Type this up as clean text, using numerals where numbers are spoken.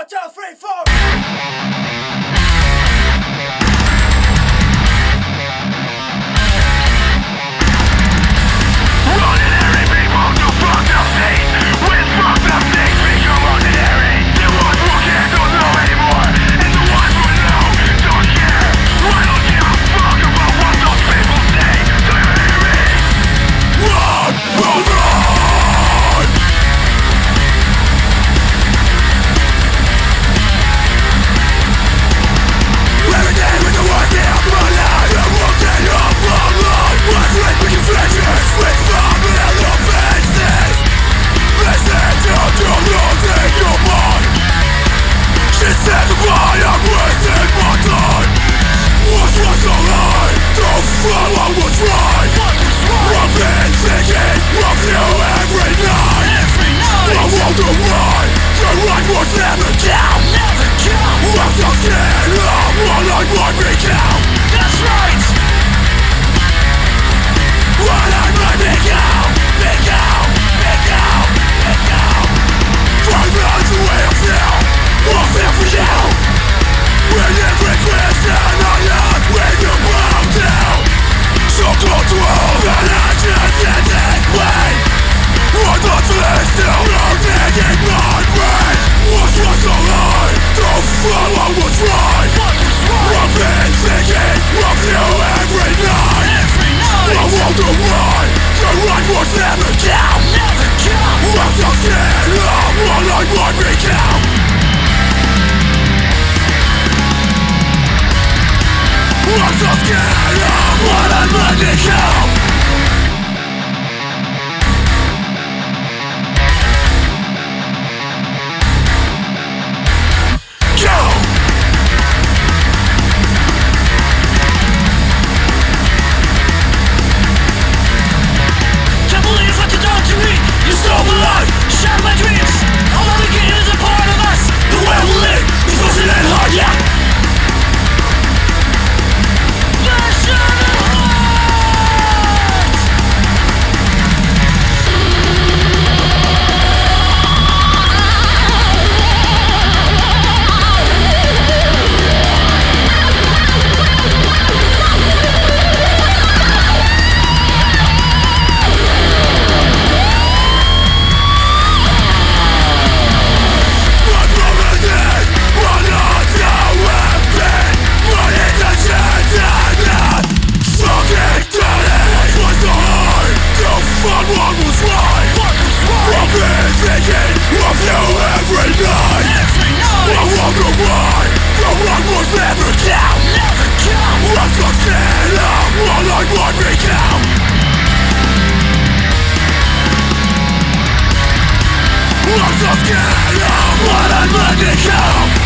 2, 3, 4. I'm so scared of what I might become. Can't believe what you done to me. You stole my life, shattered my dreams. All that we get is a part of us. The way we live is pushing it hard, yeah. I'm so scared of what I might become.